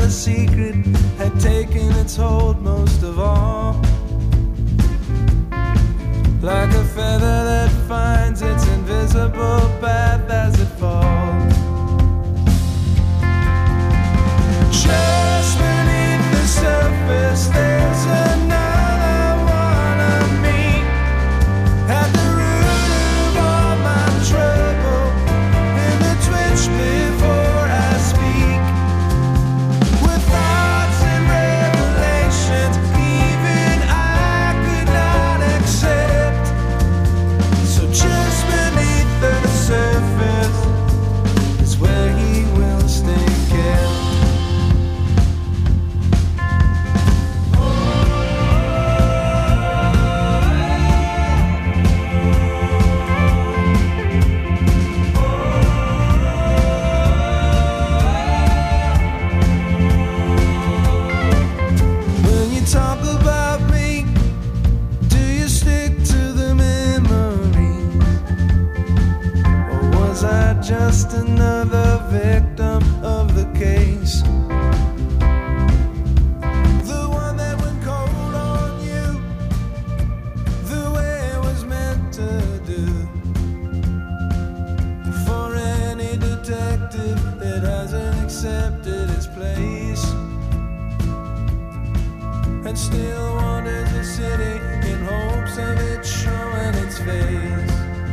the secret had taken its hold most of all. Like a feather that finds its invisible path as it falls. Just beneath the surface there's another one of me. At the root of all my trouble, in the twitch before I speak. With thoughts and revelations even I could not accept. So just beneath the surface is where he will stay kept. When you talk about me, do you stick to the memories? Or was I just another victim of the case? The one that went cold on you, the way it was meant to do. For any detective that hasn't accepted its place and still wanders the city in hopes of it showing its face.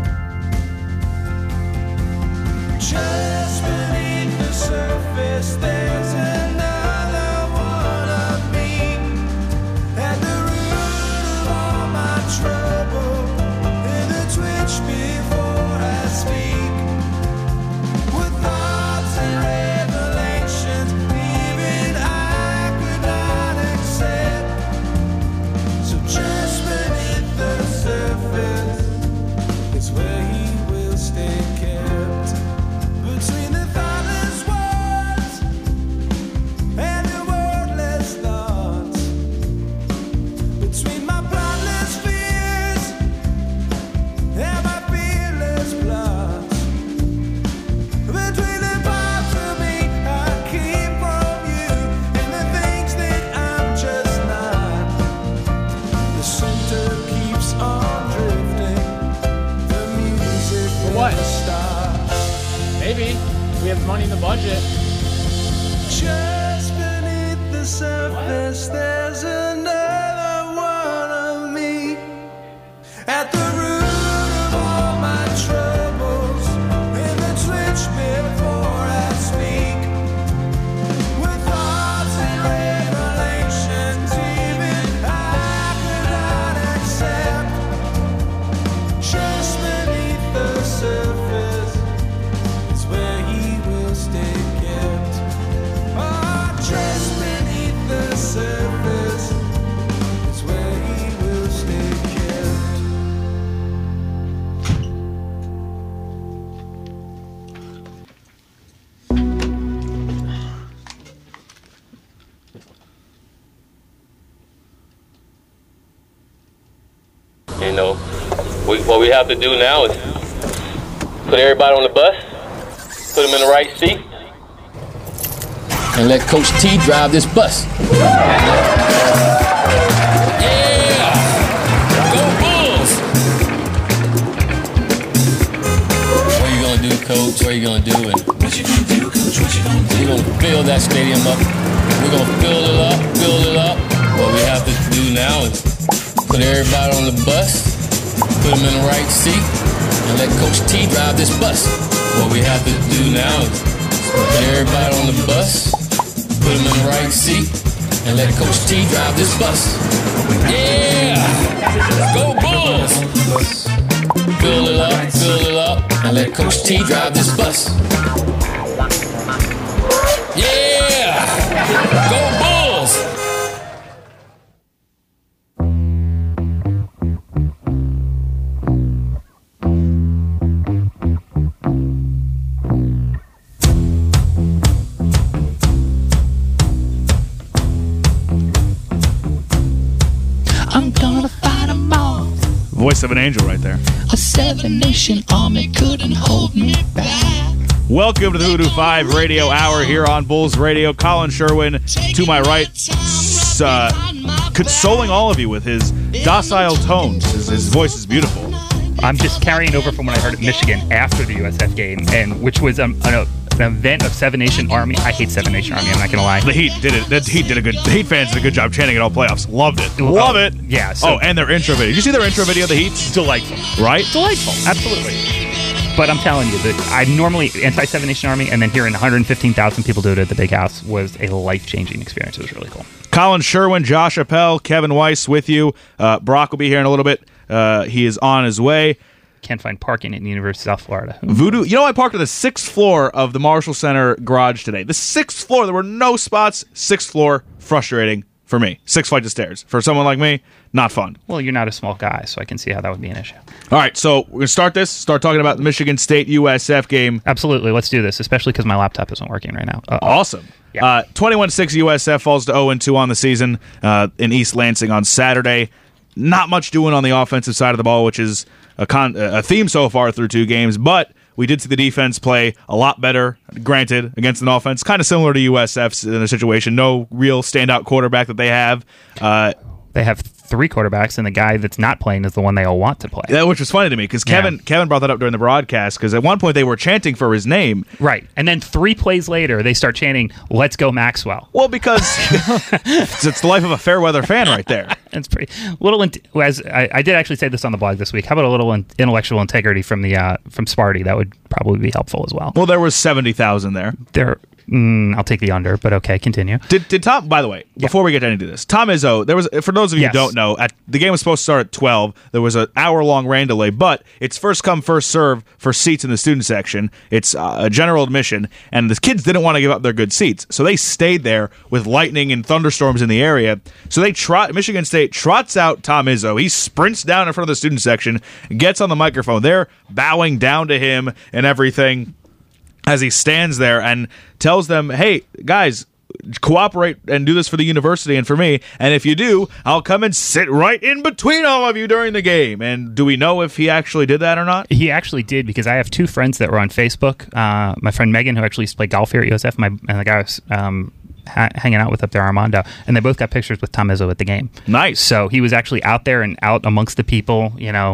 Just beneath the surface there's another one of me. At the root of all my trouble, in the twitch before I speak. With thoughts and revelations even I could not accept. So just beneath the surface is where he will stay kept. Between the thoughtless words and the wordless thoughts. Between my plottless fears and my fearless plots. Between the parts of me I keep from you and the things that I'm just not. The center keeps on drifting. The music For what? never stops. Maybe. We have money in the budget. Just beneath the surface there's another one of me. At the root of all my troubles, in the twitch before I speak. With thoughts and revelations even I could not accept. Just beneath the surface is where he will stay kept. Oh, just beneath the surface is where he will stay kept. You know, what we have to do now is put everybody on the bus, put them in the right seat, and let Coach T drive this bus. Yeah! Go Bulls! What are you gonna do, Coach? What are you gonna do? What you gonna do, Coach? What you gonna do? We're gonna fill that stadium up. We're gonna fill it up. What we have to do now is put everybody on the bus, put them in the right seat, and let Coach T drive this bus. What we have to do now is put everybody on the bus, put them in the right seat, and let Coach T drive this bus. Yeah! Go Bulls! Fill it up, and let Coach T drive this bus. Yeah! Go Bulls! I'm gonna fight 'em all. Voice of an angel right there. A 7-nation army couldn't hold me back. Welcome to the Hoodoo 5 Radio Hour here on Bulls Radio. Colin Sherwin to my right, consoling all of you with his docile tones. His voice is beautiful. I'm just carrying over from what I heard at Michigan after the USF game, and which was an event of Seven Nation Army. I hate Seven Nation Army, I'm not going to lie. The Heat did it. The Heat fans did a good job chanting it all playoffs. Loved it. Love it. Yeah. So and their intro video. Did you see their intro video, the Heat's? Delightful. Right? Delightful. Absolutely. But I'm telling you, that I'm normally anti-Seven Nation Army, and then hearing 115,000 people do it at the Big House was a life-changing experience. It was really cool. Colin Sherwin, Josh Appel, Kevin Weiss with you. Brock will be here in a little bit. He is on his way. Can't find parking in the University of South Florida. Voodoo. You know, I parked at the 6th floor of the Marshall Center garage today. The 6th floor. There were no spots. 6th floor. Frustrating for me. 6 flights of stairs. For someone like me, not fun. Well, you're not a small guy, so I can see how that would be an issue. All right, so we're going to start talking about the Michigan State USF game. Absolutely, let's do this, especially because my laptop isn't working right now. Awesome. Yeah. 21-6 USF falls to 0-2 on the season in East Lansing on Saturday. Not much doing on the offensive side of the ball, which is a theme so far through 2 games, but we did see the defense play a lot better, granted, against an offense kind of similar to USF's in a situation. No real standout quarterback that they have. They have 3 quarterbacks, and the guy that's not playing is the one they all want to play. That, which was funny to me, because Kevin brought that up during the broadcast, because at one point they were chanting for his name. Right. And then 3 plays later, they start chanting, "Let's go Maxwell." Well, because it's the life of a fair weather fan right there. It's pretty I did actually say this on the blog this week. How about a little intellectual integrity from Sparty? That would probably be helpful as well. Well, there was 70,000 there. I'll take the under, but okay, continue. Did Tom? By the way, before we get into this, Tom Izzo. There was, for those of you who don't know, the game was supposed to start at 12. There was an hour-long rain delay, but it's first come, first serve for seats in the student section. It's a general admission, and the kids didn't want to give up their good seats, so they stayed there with lightning and thunderstorms in the area. So Michigan State trots out Tom Izzo. He sprints down in front of the student section, gets on the microphone. They're bowing down to him and everything, as he stands there and tells them, "Hey, guys, cooperate and do this for the university and for me. And if you do, I'll come and sit right in between all of you during the game." And do we know if he actually did that or not? He actually did, because I have 2 friends that were on Facebook. My friend Megan, who actually used to play golf here at USF, and the guy I was hanging out with up there, Armando, and they both got pictures with Tom Izzo at the game. Nice. So he was actually out there and out amongst the people,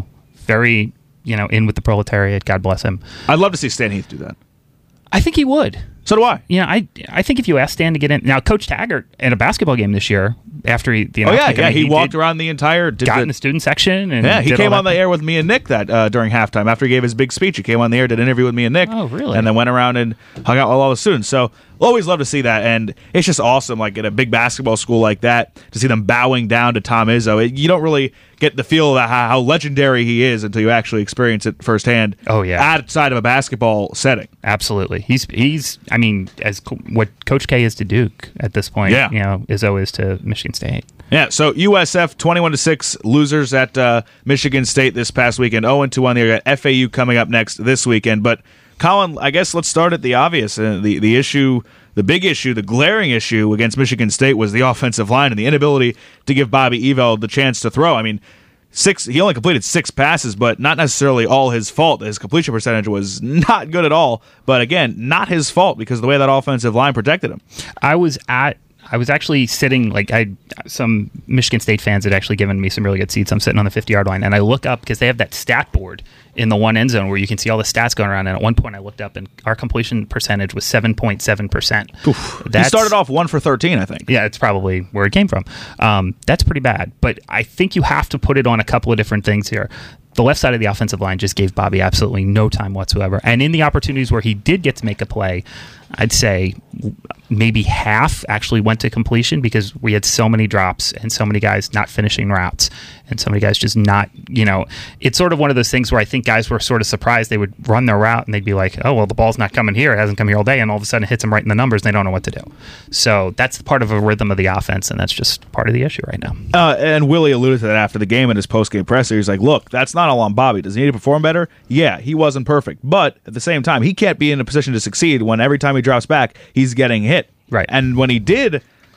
very, in with the proletariat. God bless him. I'd love to see Stan Heath do that. I think he would. So do I. I think if you ask Stan to get in now, Coach Taggart at a basketball game this year, after the announcement, he walked around the entire, got in the student section, and he came on the air with me and Nick that during halftime after he gave his big speech. He came on the air, did an interview with me and Nick. Oh, really? And then went around and hung out with all the students. So always love to see that, and it's just awesome, like at a big basketball school like that, to see them bowing down to Tom Izzo. You don't really get the feel of how legendary he is until you actually experience it firsthand. Oh yeah, outside of a basketball setting. Absolutely, he's. I mean, as what Coach K is to Duke at this point, Izzo is to Michigan State. Yeah, so USF 21-6 losers at Michigan State this past weekend. 0-2 on the year. Got FAU coming up next this weekend, but Colin, I guess let's start at the obvious. The issue, the big issue, the glaring issue against Michigan State was the offensive line and the inability to give Bobby Eveld the chance to throw. I mean, he only completed 6 passes, but not necessarily all his fault. His completion percentage was not good at all. But again, not his fault because of the way that offensive line protected him. I was actually sitting, some Michigan State fans had actually given me some really good seats. I'm sitting on the 50-yard line, and I look up because they have that stat board in the one end zone where you can see all the stats going around. And at one point I looked up, and our completion percentage was 7.7%. He started off 1 for 13, I think. Yeah, it's probably where it came from. That's pretty bad. But I think you have to put it on a couple of different things here. The left side of the offensive line just gave Bobby absolutely no time whatsoever. And in the opportunities where he did get to make a play, I'd say maybe half actually went to completion because we had so many drops and so many guys not finishing routes and so many guys just not, it's sort of one of those things where I think guys were sort of surprised. They would run their route and they'd be like, oh, well, the ball's not coming here. It hasn't come here all day. And all of a sudden it hits them right in the numbers and they don't know what to do. So that's part of a rhythm of the offense, and that's just part of the issue right now. And Willie alluded to that after the game in his post-game presser. He's like, look, that's not all on Bobby. Does he need to perform better? Yeah, he wasn't perfect. But at the same time, he can't be in a position to succeed when every time he drops back, he's getting hit. Right. And when he did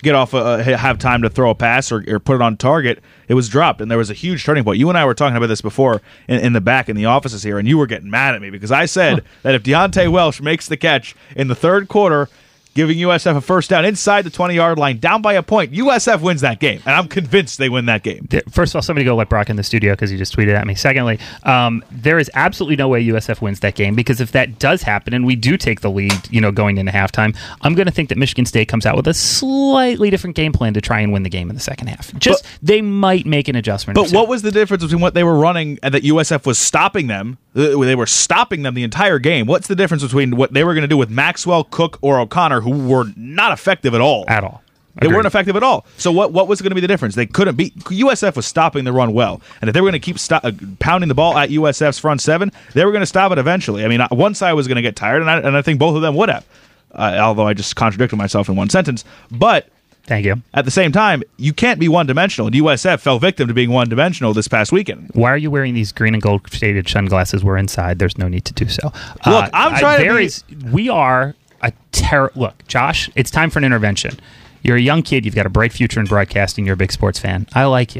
have time to throw a pass or put it on target, it was dropped, and there was a huge turning point. You and I were talking about this before in the back in the offices here, and you were getting mad at me because I said that if Deontay Welsh makes the catch in the third quarter, giving USF a first down inside the 20-yard line, down by a point, USF wins that game, and I'm convinced they win that game. First of all, somebody go let Brock in the studio because he just tweeted at me. Secondly, there is absolutely no way USF wins that game because if that does happen and we do take the lead, going into halftime, I'm going to think that Michigan State comes out with a slightly different game plan to try and win the game in the second half. They might make an adjustment. But what was the difference between what they were running and that USF was stopping them? They were stopping them the entire game. What's the difference between what they were going to do with Maxwell, Cook, or O'Connor, who were not effective at all? At all. They weren't effective at all. So what was going to be the difference? They couldn't beat. USF was stopping the run well. And if they were going to keep pounding the ball at USF's front seven, they were going to stop it eventually. I mean, one side was going to get tired, and I think both of them would have. Although I just contradicted myself in one sentence. But thank you. At the same time, you can't be one-dimensional. And USF fell victim to being one-dimensional this past weekend. Why are you wearing these green and gold shaded sunglasses? We're inside. There's no need to do so. Look, I'm trying We are a terror. Look, Josh, it's time for an intervention. You're a young kid. You've got a bright future in broadcasting. You're a big sports fan. I like you.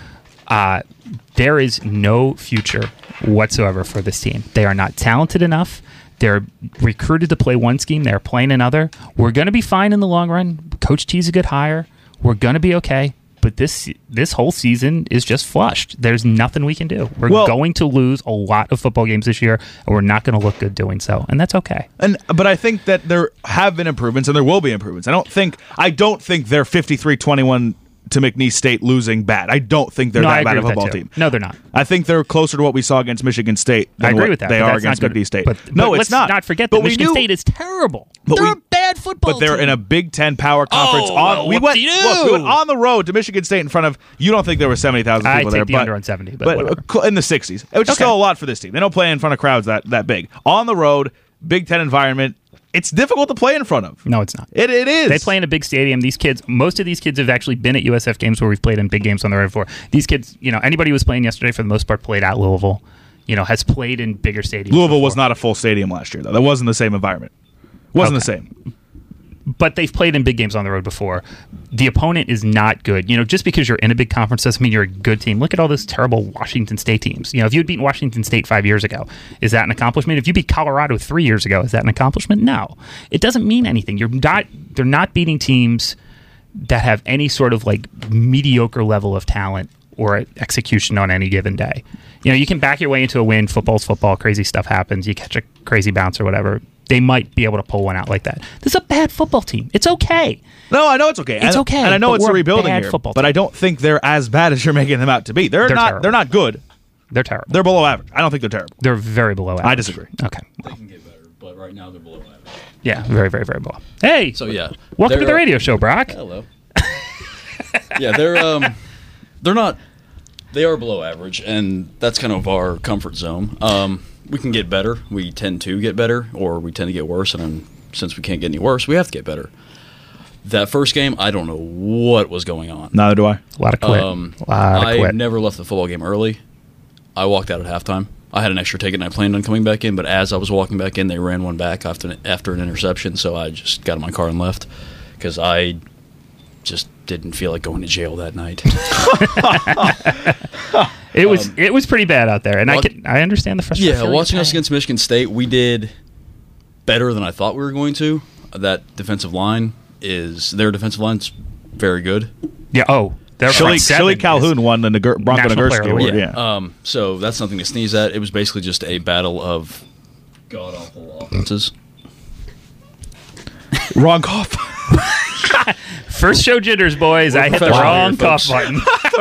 There is no future whatsoever for this team. They are not talented enough. They're recruited to play one scheme. They're playing another. We're going to be fine in the long run. Coach T's a good hire. We're going to be okay. But this whole season is just flushed. There's nothing we can do. We're going to lose a lot of football games this year, and we're not going to look good doing so. And that's okay. But I think that there have been improvements, and there will be improvements. I don't think they're 53-21 to McNeese State losing bad. I don't think they're that bad of a football team. No, they're not. I think they're closer to what we saw against Michigan State than I agree with that, they are against McNeese State. But it's not. Let's not forget that Michigan State is terrible. They're a bad football team. But they're in a Big Ten power conference. We went on the road to Michigan State in front of, you don't think there were 70,000 people there. I take the under on 70, but in the 60s. It was just still a lot for this team. They don't play in front of crowds that big. On the road, Big Ten environment, it's difficult to play in front of. No, it's not. It is. They play in a big stadium. Most of these kids have actually been at USF games where we've played in big games on the road before. These kids, anybody who was playing yesterday for the most part played at Louisville, has played in bigger stadiums. Louisville was not a full stadium last year, though. That wasn't the same environment. Wasn't the same. But they've played in big games on the road before. The opponent is not good. Just because you're in a big conference doesn't mean you're a good team. Look at all those terrible Washington State teams. If you had beaten Washington State 5 years ago, is that an accomplishment? If you beat Colorado 3 years ago, is that an accomplishment? No. It doesn't mean anything. They're not beating teams that have any sort of mediocre level of talent or execution on any given day. You can back your way into a win. Football's football. Crazy stuff happens. You catch a crazy bounce or whatever. They might be able to pull one out like that. This is a bad football team. It's okay. No, I know it's okay. It's okay. And I know it's a rebuilding year. But I don't think they're as bad as you're making them out to be. They're not. Terrible. They're not good. They're terrible. They're below average. I don't think they're terrible. They're very below average. I disagree. Okay. They can get better, but right now they're below average. Yeah, very, very, very below. Hey. So yeah, welcome to the radio show, Brock. Hello. Yeah, they're not. They are below average, and that's kind of our comfort zone. We can get better. We tend to get better, or we tend to get worse. And since we can't get any worse, we have to get better. That first game, I don't know what was going on. Neither do I. A lot of quit. I never left the football game early. I walked out at halftime. I had an extra ticket, and I planned on coming back in. But as I was walking back in, they ran one back after an interception. So I just got in my car and left because I just didn't feel like going to jail that night. It was pretty bad out there, and I understand the frustration. Yeah, watching us against Michigan State, we did better than I thought we were going to. Their defensive line's very good. Yeah. Oh, their Shilly Calhoun won the Bronco Nagurski Award. Yeah. So that's something to sneeze at. It was basically just a battle of god awful offenses. Wrong cough. First show jitters, boys. I hit the wrong cough button.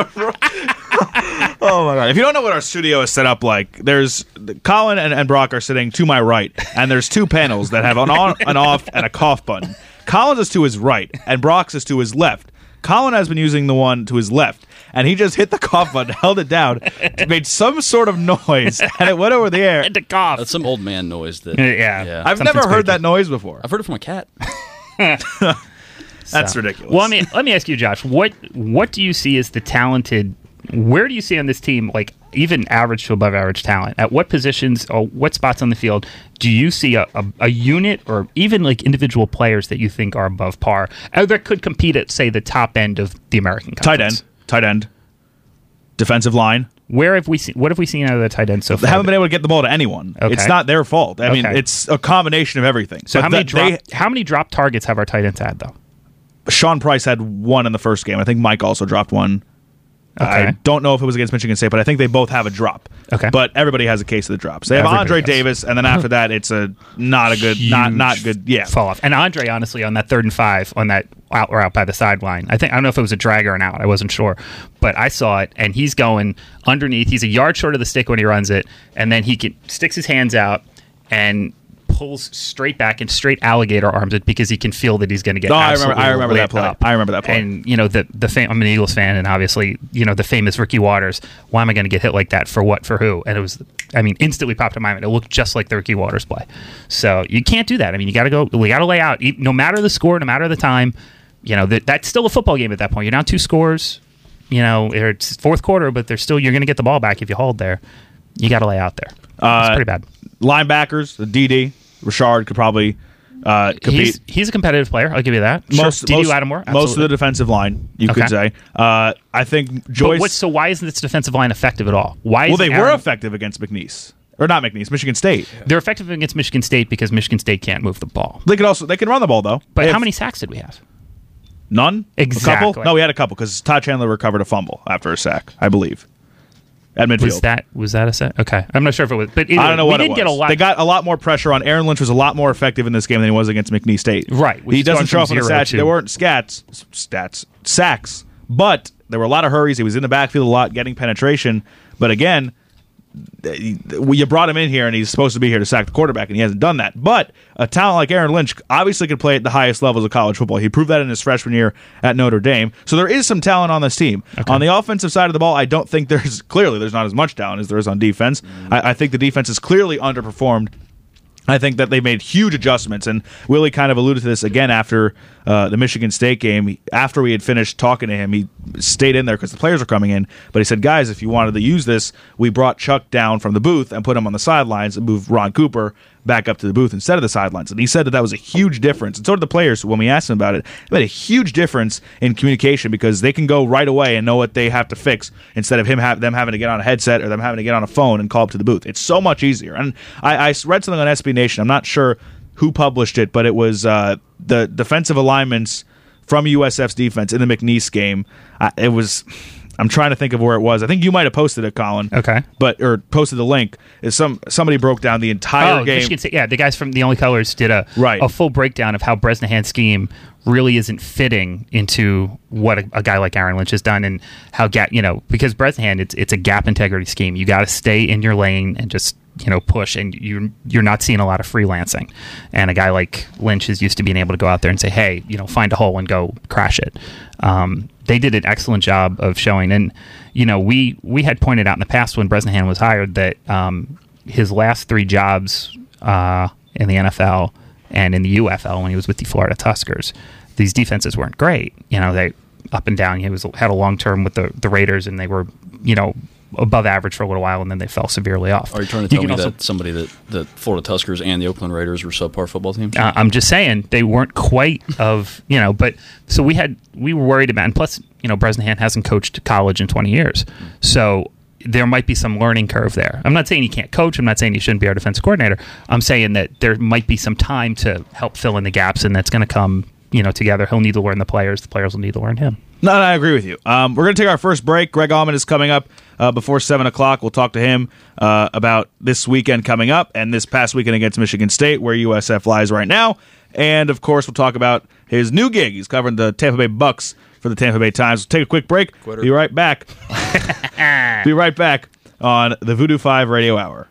Oh my god! If you don't know what our studio is set up like, there's Colin and Brock are sitting to my right, and there's two panels that have an on, an off, and a cough button. Colin's is to his right, and Brock's is to his left. Colin has been using the one to his left, and he just hit the cough button, held it down, made some sort of noise, and it went over the air. And the cough. That's some old man noise. Yeah. I've never heard that noise before. I've heard it from a cat. That's ridiculous. Well, let me ask you, Josh. What do you see as the talented Where do you see on this team, like even average to above average talent? At what positions or what spots on the field do you see a unit or even like individual players that you think are above par that could compete at, say, the top end of the American Conference? Tight end, defensive line. Where have we seen? What have we seen out of the tight end so far? They haven't been able to get the ball to anyone. Okay. It's not their fault. I mean, Okay. it's a combination of everything. So But how many drop targets have our tight ends had though? Sean Price had one in the first game. I think Mike also dropped one. Okay. I don't know if it was against Michigan State, but I think they both have a drop. Okay. But everybody has a case of the drops. They have Everybody Andre does. Davis, and then after that, it's a not a good, not good. Yeah. Fall off. And Andre, honestly, on that 3rd and 5 on that out route by the sideline, I don't know if it was a drag or an out. I wasn't sure, but I saw it, and he's going underneath. He's a yard short of the stick when he runs it, and then he sticks his hands out and pulls straight back and straight alligator arms it because he can feel that he's going to get. I absolutely remember that lit play. up. I remember that play. And I'm an Eagles fan, and obviously, the famous Ricky Waters. Why am I going to get hit like that? For what? For who? And it was, instantly popped in my mind. It looked just like the Ricky Waters play. So you can't do that. I mean, you got to go. We got to lay out. No matter the score, no matter the time. That's still a football game at that point. You're down 2 scores. It's 4th quarter, but you're going to get the ball back if you hold there. You got to lay out there. It's pretty bad. Linebackers, the DD. Richard could probably compete. He's a competitive player. I'll give you that. DD Lattimore. Most of the defensive line, you could say. I think Joyce. So why isn't this defensive line effective at all? They were effective against McNeese. Or not McNeese, Michigan State. They're effective against Michigan State because Michigan State can't move the ball. They can run the ball though. But how many sacks did we have? None. Exactly. A couple? No, we had a couple because Todd Chandler recovered a fumble after a sack, I believe. At midfield. Was that a set? Okay, I'm not sure if it was, but I don't know what we it was. did get a lot. They got a lot more pressure on. Aaron Lynch was a lot more effective in this game than he was against McNeese State. Right, He doesn't show up on the stats. There weren't sacks, but there were a lot of hurries. He was in the backfield a lot, getting penetration. But again, you brought him in here, and he's supposed to be here to sack the quarterback, and he hasn't done that. But a talent like Aaron Lynch obviously could play at the highest levels of college football. He proved that in his freshman year at Notre Dame. So there is some talent on this team. Okay. On the offensive side of the ball, I don't think there's not as much talent as there is on defense. I think the defense is clearly underperformed. I think that they made huge adjustments, and Willie kind of alluded to this again after the Michigan State game. After we had finished talking to him, he stayed in there because the players were coming in, but he said, guys, if you wanted to use this, we brought Chuck down from the booth and put him on the sidelines and moved Ron Cooper back up to the booth instead of the sidelines. And he said that was a huge difference. And so did the players when we asked him about it. It made a huge difference in communication because they can go right away and know what they have to fix instead of them having to get on a headset or them having to get on a phone and call up to the booth. It's so much easier. And I read something on SB Nation. I'm not sure who published it, but it was the defensive alignments from USF's defense in the McNeese game. I'm trying to think of where it was. I think you might have posted it, Colin. Okay. Or posted the link. Somebody broke down the entire game. Michigan State, the guys from The Only Colors did a full breakdown of how Bresnahan's scheme really isn't fitting into what a guy like Aaron Lynch has done, and how because Bresnahan, it's a gap integrity scheme. You got to stay in your lane and just push, and you're not seeing a lot of freelancing. And a guy like Lynch is used to being able to go out there and say, hey, find a hole and go crash it. They did an excellent job of showing, and we had pointed out in the past when Bresnahan was hired that his last 3 jobs in the NFL and in the UFL when he was with the Florida Tuskers, these defenses weren't great. They up and down. He had a long term with the Raiders, and they were above average for a little while, and then they fell severely off. Are you trying to tell me that somebody that Florida Tuskers and the Oakland Raiders were subpar football teams? I'm just saying they weren't quite of but so we were worried about, and plus Bresnahan hasn't coached college in 20 years, so there might be some learning curve there. I'm not saying he can't coach. I'm not saying he shouldn't be our defensive coordinator. I'm saying that there might be some time to help fill in the gaps, and that's going to come together. He'll need to learn the players will need to learn him. No, I agree with you. We're going to take our first break. Greg Allman is coming up before 7 o'clock. We'll talk to him about this weekend coming up and this past weekend against Michigan State, where USF lies right now. And, of course, we'll talk about his new gig. He's covering the Tampa Bay Bucks for the Tampa Bay Times. We'll take a quick break. Quitter. Be right back. Be right back on the Voodoo 5 Radio Hour.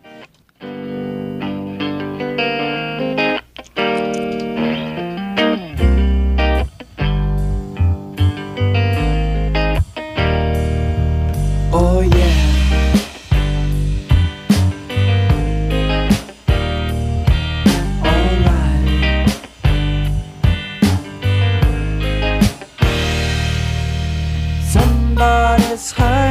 Oh yeah. Alright. Somebody's hurt.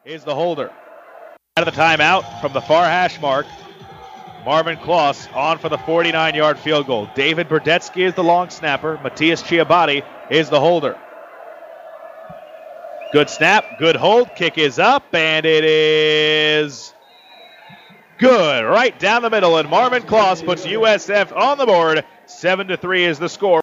is the holder. Out of the timeout from the far hash mark, Marvin Kloss on for the 49-yard field goal. David Burdetsky is the long snapper. Matthias Chiabatti is the holder. Good snap, good hold. Kick is up, and it is good. Right down the middle, and Marvin Kloss puts USF on the board. 7-3 is the score.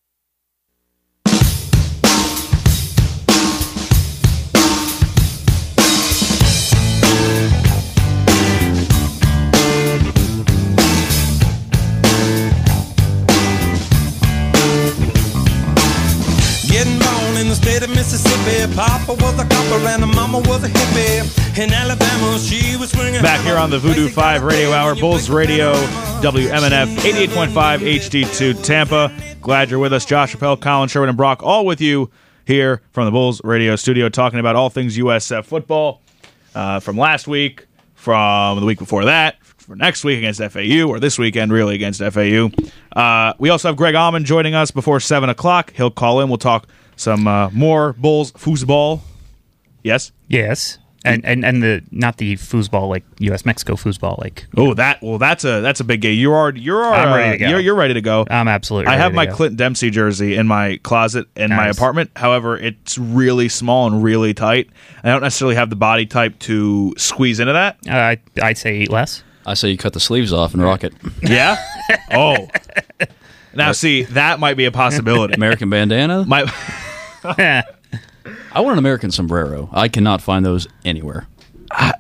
State of Mississippi, Papa was a copper and the mama was a hippie. In Alabama, she was swinging. Back here on the Voodoo 5 Radio Hour, Bulls Radio, WMNF 88.5 HD2 Tampa. Glad you're with us. Josh Appel, Colin Sherwood, and Brock, all with you here from the Bulls Radio studio, talking about all things USF football from last week, from the week before that, for next week against FAU, or this weekend really against FAU. We also have Greg Allman joining us before 7 o'clock. He'll call in. We'll talk some more Bulls foosball. Yes? Yes. And the not the foosball like US Mexico foosball like. Oh, that's a big game. I'm ready to go. You're ready to go. I'm absolutely ready I have to my go. Clinton Dempsey jersey in my closet in my apartment. However, it's really small and really tight. I don't necessarily have the body type to squeeze into that. I'd say eat less. I say you cut the sleeves off and rock it. Yeah? Oh. Now, see, that might be a possibility. American bandana? Yeah. I want an American sombrero. I cannot find those anywhere. I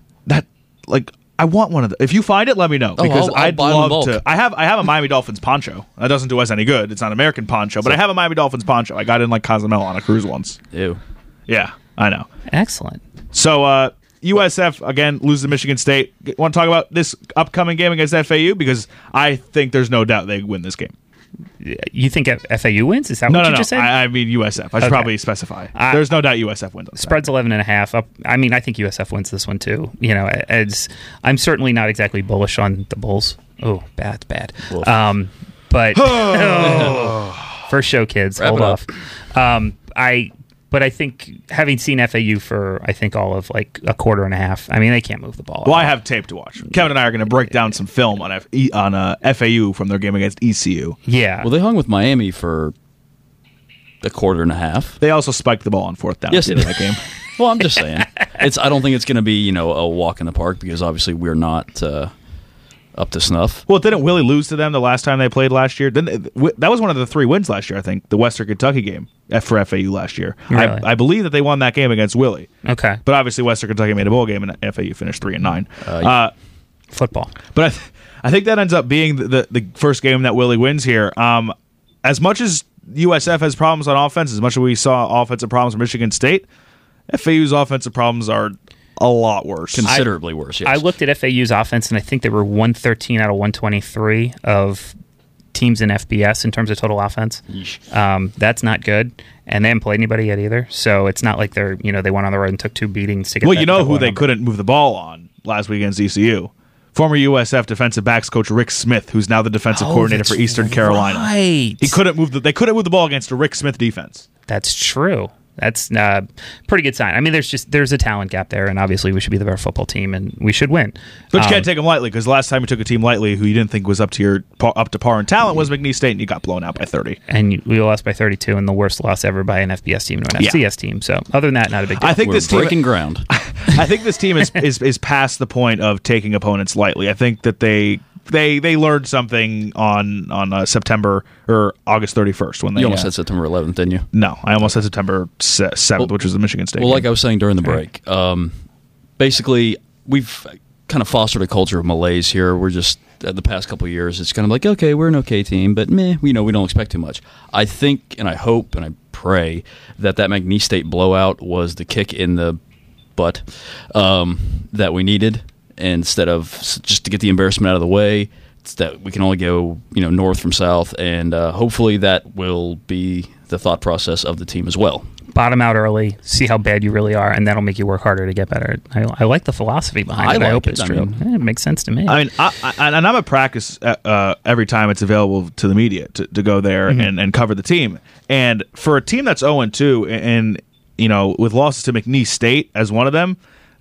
want one of them. If you find it, let me know, because I'll I'd buy them in love bulk. to. I have a Miami Dolphins poncho. That doesn't do us any good. It's not an American poncho, but I have a Miami Dolphins poncho. I got it in Cozumel on a cruise once. Ew. Yeah, I know. Excellent. So USF again loses to Michigan State. Want to talk about this upcoming game against FAU, because I think there's no doubt they win this game. You think FAU wins? Is that what you just said? I mean USF. I should probably specify. There's no doubt USF wins. Spread's 11.5. I mean, I think USF wins this one too. You know, I'm certainly not exactly bullish on the Bulls. Oh, bad. But first show, kids, Wrap hold it off. But I think, having seen FAU for, I think, all of a quarter and a half, I mean, they can't move the ball. Well, I have tape to watch. Kevin and I are going to break down some film on FAU from their game against ECU. Yeah. Well, they hung with Miami for a quarter and a half. They also spiked the ball on fourth down. Yes, at the end of that game. Well, I'm just saying. I don't think it's going to be a walk in the park, because obviously we're not up to snuff. Well, didn't Willie lose to them the last time they played last year? That was one of the 3 wins last year, I think, the Western Kentucky game for FAU last year. Really? I believe that they won that game against Willie. Okay. But obviously Western Kentucky made a bowl game, and FAU finished 3-9. Football. But I think that ends up being the first game that Willie wins here. As much as USF has problems on offense, as much as we saw offensive problems from Michigan State, FAU's offensive problems are a lot worse. Considerably worse, yes. I looked at FAU's offense, and I think they were 113 out of 123 of teams in FBS in terms of total offense. That's not good, and they haven't played anybody yet either. So it's not like they went on the road and took 2 beatings to get. Well, who they couldn't move the ball on last week against ECU. Former USF defensive backs coach Rick Smith, who's now the defensive coordinator for Eastern Carolina. Right. They couldn't move the ball against a Rick Smith defense. That's true. That's a pretty good sign. I mean, there's a talent gap there, and obviously we should be the better football team, and we should win. But you can't take them lightly, because the last time you took a team lightly who you didn't think was up to par in talent was McNeese State, and you got blown out by 30. And we lost by 32, and the worst loss ever by an FBS team to an FCS team. So other than that, not a big deal. I think We're breaking ground. I think this team is past the point of taking opponents lightly. I think that they learned something on September or August 31st when they. You almost said September 11th, didn't you? No, I almost said September 7th, which was the Michigan State. Well, game. like I was saying during the break, basically we've kind of fostered a culture of malaise here. We're just the past couple of years, it's kind of like, okay, we're an okay team, but we don't expect too much. I think, and I hope, and I pray that McNeese State blowout was the kick in the butt that we needed. Instead of just to get the embarrassment out of the way, it's that we can only go north from south, and hopefully that will be the thought process of the team as well. Bottom out early, see how bad you really are, and that'll make you work harder to get better. I like the philosophy behind it. I hope it's true. It makes sense to me. I mean, and I'm at practice every time it's available to the media to go there and cover the team. And for a team that's 0-2 and with losses to McNeese State as one of them,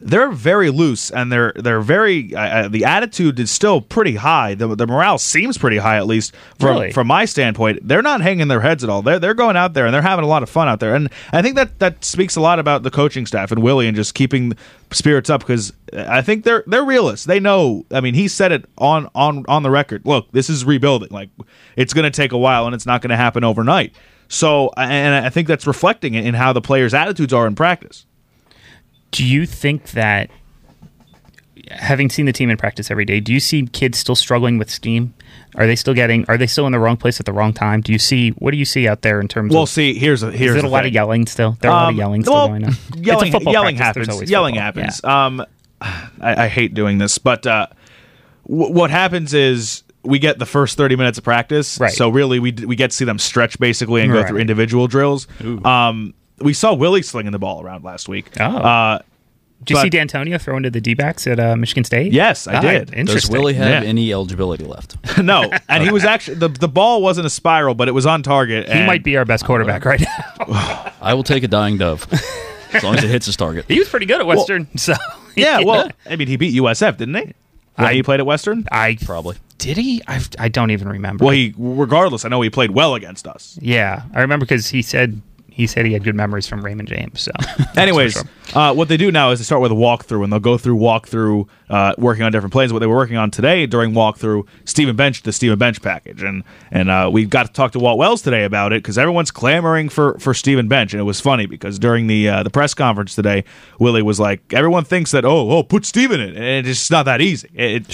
they're very loose, and they're very the attitude is still pretty high. The morale seems pretty high, at least from my standpoint. They're not hanging their heads at all. They're going out there and they're having a lot of fun out there, and I think that speaks a lot about the coaching staff and Willie and just keeping spirits up, because I think they're realists. They know. I mean, he said it on the record. Look, this is rebuilding. Like, it's going to take a while and it's not going to happen overnight. So, and I think that's reflecting in how the players' attitudes are in practice. Do you think that, having seen the team in practice every day, do you see kids still struggling with steam? Are they still in the wrong place at the wrong time? What do you see out there in terms of... here's is it a lot of yelling still? There are a lot of yelling still going on. Yelling happens. Yelling happens. I hate doing this, but what happens is we get the first 30 minutes of practice, right. So really we get to see them stretch basically and go through individual drills. We saw Willie slinging the ball around last week. Did you see D'Antonio throw into the D-backs at Michigan State? Yes, I did. Does Interesting. Willie have any eligibility left? No, and he was actually the ball wasn't a spiral, but it was on target. He might be our best quarterback right now. I will take a dying dove as long as it hits his target. He was pretty good at Western, so I mean, he beat USF, didn't he? When he played at Western, Probably. Did he? I don't even remember. Well, regardless, I know he played well against us. Yeah, I remember because he said he had good memories from Raymond James. So, anyways, what they do now is they start with a walkthrough, and they'll go through walkthrough, working on different plays. What they were working on today during walkthrough, the Stephen Bench package, and we got to talk to Walt Wells today about it because everyone's clamoring for Stephen Bench, and it was funny because during the press conference today, Willie was like, everyone thinks that put Stephen in, and it's just not that easy.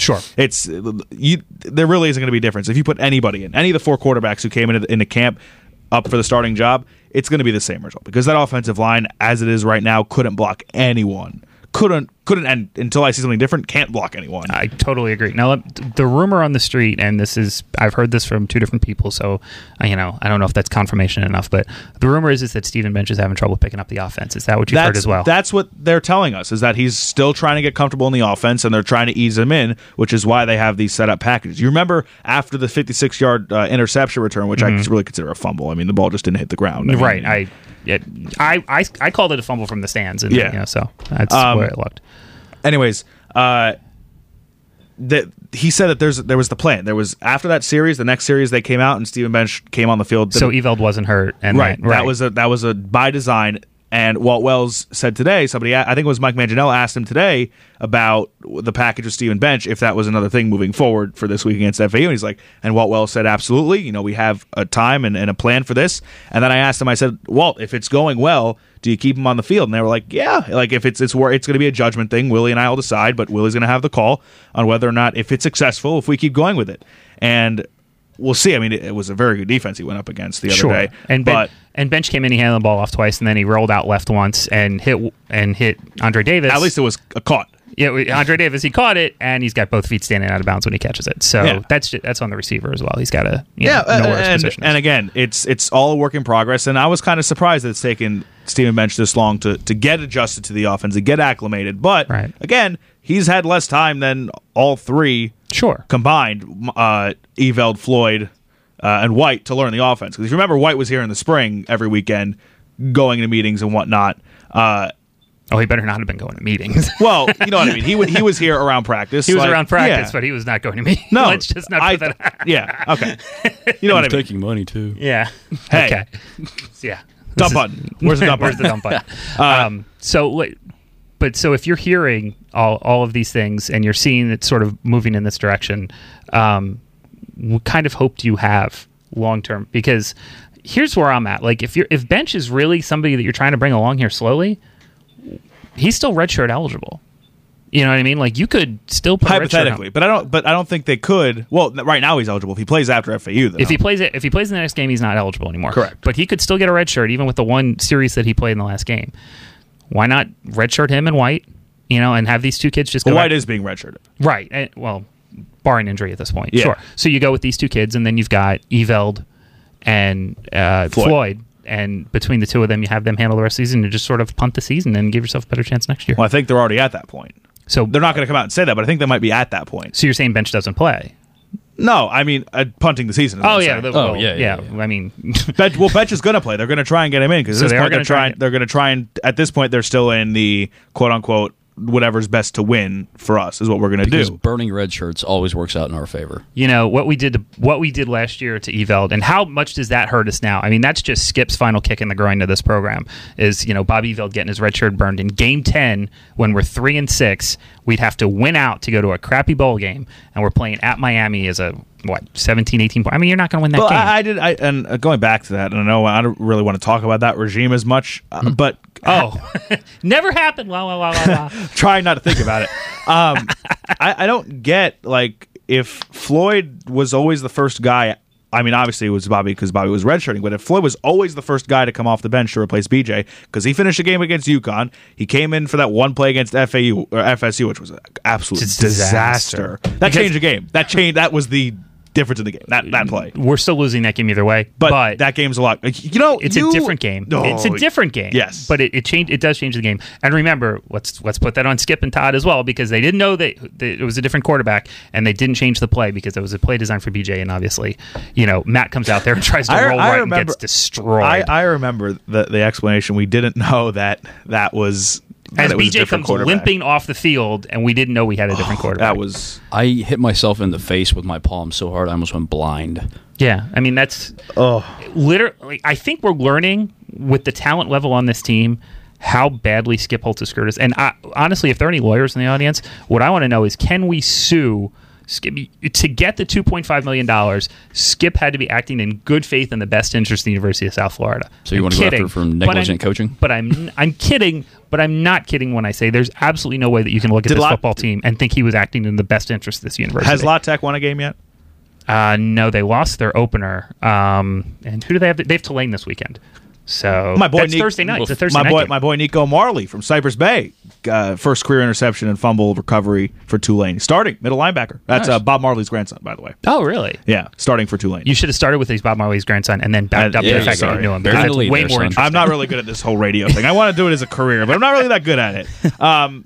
There really isn't going to be a difference if you put anybody in, any of the four quarterbacks who came into camp up for the starting job. It's going to be the same result because that offensive line, as it is right now, couldn't block anyone. Couldn't, and until I see something different, can't block anyone. I totally agree. Now, the rumor on the street, and I've heard this from two different people, so I don't know if that's confirmation enough, but the rumor is that Stephen Bench is having trouble picking up the offense. Is that what you've heard as well? That's what they're telling us, is that he's still trying to get comfortable in the offense, and they're trying to ease him in, which is why they have these set-up packages. You remember after the 56-yard interception return, which I really consider a fumble. I mean, the ball just didn't hit the ground. Right. I called it a fumble from the stands, and so that's where it looked. Anyways, he said that there was the plan. There was, after that series, the next series they came out and Stephen Bench came on the field. So Eveld wasn't hurt, and that was a by design. And Walt Wells said today, I think it was Mike Manganiello, asked him today about the package of Stephen Bench, if that was another thing moving forward for this week against FAU. And he's like, and Walt Wells said, absolutely. We have a time and a plan for this. And then I asked him, I said, Walt, if it's going well, do you keep him on the field? And they were like, yeah. Like, if it's going to be a judgment thing, Willie and I will decide, but Willie's going to have the call on whether or not, if it's successful, if we keep going with it. And we'll see. I mean, it was a very good defense he went up against the other day. And Bench came in, he handled the ball off twice, and then he rolled out left once and hit Andre Davis. At least it was a caught. Yeah, Andre Davis, he caught it, and he's got both feet standing out of bounds when he catches it. So that's on the receiver as well. He's got to know where his position is. And again, it's all a work in progress, and I was kind of surprised that it's taken Stephen Bench this long to get adjusted to the offense, to get acclimated. But, again, he's had less time than all three combined, Eveld, Floyd, and White, to learn the offense. Because if you remember, White was here in the spring every weekend, going to meetings and whatnot. He better not have been going to meetings. Well, you know what I mean. He was here around practice. He was around practice, but he was not going to meetings. No, let's just not put that out. Yeah, okay. You know what I mean. Taking money too. Yeah. Hey. Okay. Yeah. Dump button. Where's the dump button? Where's the dump button? So if you're hearing all of these things and you're seeing it sort of moving in this direction, what kind of hope do you have long term? Because here's where I'm at. Like, if Bench is really somebody that you're trying to bring along here slowly, he's still redshirt eligible. You know what I mean? Like, you could still put hypothetically, but I don't think they could. Well, right now he's eligible. If he plays after FAU, then if he plays in the next game, he's not eligible anymore. Correct. But he could still get a red shirt even with the one series that he played in the last game. Why not redshirt him and White? And have these two kids just go. Well, White is being redshirted, right? Well, barring injury at this point, sure. So you go with these two kids, and then you've got Eveld and Floyd. And between the two of them, you have them handle the rest of the season and just sort of punt the season and give yourself a better chance next year. Well, I think they're already at that point. So they're not going to come out and say that, but I think they might be at that point. So you're saying Bench doesn't play? No, I mean punting the season. Yeah. I mean, Bench is going to play. They're going to try and get him in because they're going to try and at this point they're still in the quote unquote whatever's best to win for us is what we're going to Because do. burning red shirts always works out in our favor. You know what we did last year to Eveld, and how much does that hurt us now? I mean, that's just Skip's final kick in the groin to this program. Is Bob Eveld getting his red shirt burned in Game 10 when we're 3-6. We'd have to win out to go to a crappy bowl game, and we're playing at Miami as a 17, 18 point. I mean, you're not going to win that game. And going back to that, and I know I don't really want to talk about that regime as much, but never happened. La, la, la, la, la. trying not to think about it. I don't get, like, if Floyd was always the first guy. I mean, obviously it was Bobby because Bobby was redshirting, but if Floyd was always the first guy to come off the bench to replace BJ, because he finished the game against UConn, he came in for that one play against FSU, which was an absolute disaster. That changed the game. That was the difference in the game. That play. We're still losing that game either way, but that game's a lot. It's a different game. It's a different game. Yes, but it does change the game. And remember, let's put that on Skip and Todd as well, because they didn't know that it was a different quarterback, and they didn't change the play because it was a play designed for BJ. And obviously, Matt comes out there and tries to roll right and gets destroyed. I remember the explanation. We didn't know that was. As BJ comes limping off the field, and we didn't know we had a different quarterback. I hit myself in the face with my palm so hard I almost went blind. Yeah, I mean, that's literally. I think we're learning with the talent level on this team how badly Skip Holtz has screwed us. And honestly, if there are any lawyers in the audience, what I want to know is, can we sue Skip to get the $2.5 million? Skip had to be acting in good faith in the best interest of the University of South Florida. So you want to go after for negligent coaching? But I'm kidding. But I'm not kidding when I say there's absolutely no way that you can look at this football team and think he was acting in the best interest of this university. Has La Tech won a game yet? No, they lost their opener. And who do they have? They have Tulane this weekend. So that's Thursday night. It's a Thursday night game. My boy Nico Marley from Cypress Bay, first career interception and fumble recovery for Tulane. Starting middle linebacker. That's nice. Bob Marley's grandson, by the way. Oh, really? Yeah, starting for Tulane. You should have started with he's Bob Marley's grandson and then backed up the fact that you knew him. That's way more interesting. I'm not really good at this whole radio thing. I want to do it as a career, but I'm not really that good at it.